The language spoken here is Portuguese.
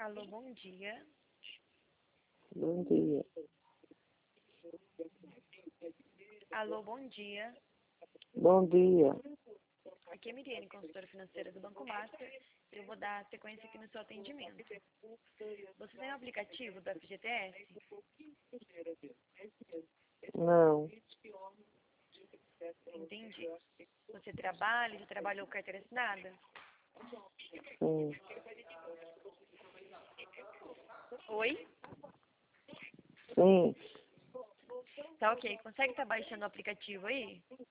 Alô, bom dia. Bom dia. Alô, bom dia. Bom dia. Aqui é a Miriane, consultora financeira do Banco Master. Eu vou dar sequência aqui no seu atendimento. Você tem o aplicativo do FGTS? Não, Entendi. Você trabalha, já trabalhou com carteira assinada? sim, Oi? sim, Tá ok. Consegue estar baixando o aplicativo aí?